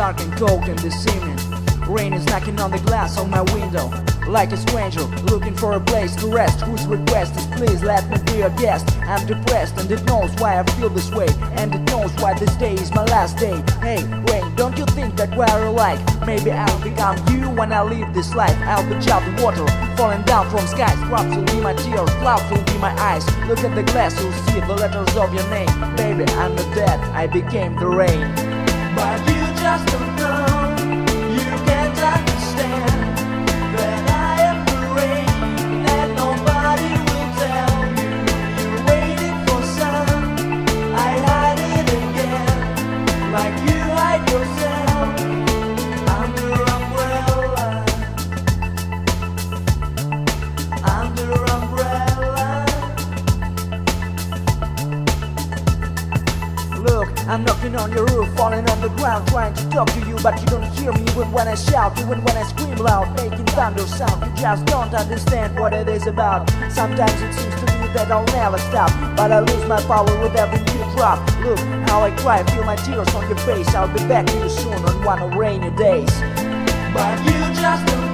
dark and cold in this evening. Rain is knocking on the glass of my window, like a stranger looking for a place to rest, whose request is please let me be your guest. I'm depressed and it knows why I feel this way, and it knows why this day is my last day. Hey, rain, don't you think that we're alike? Maybe I'll become you when I leave this life. I'll be chopping water falling down from skies. Drops will be my tears, clouds will be my eyes. Look at the glass, you'll see the letters of your name. Baby, I'm not dead, I became the rain. But you just don't know, you can't understand that I am the rain, that nobody will tell you. You're waiting for sun, I hide it again, like you hide yourself under umbrella, under umbrella. Look, I'm knocking on your roof, falling on the ground, trying to talk to you, but you don't hear me even when I shout, even when I scream loud, making thunder sound. You just don't understand what it is about. Sometimes it seems to me that I'll never stop, but I lose my power with every new drop. Look how I cry, feel my tears on your face. I'll be back to you soon on one of rainy days. But you just don't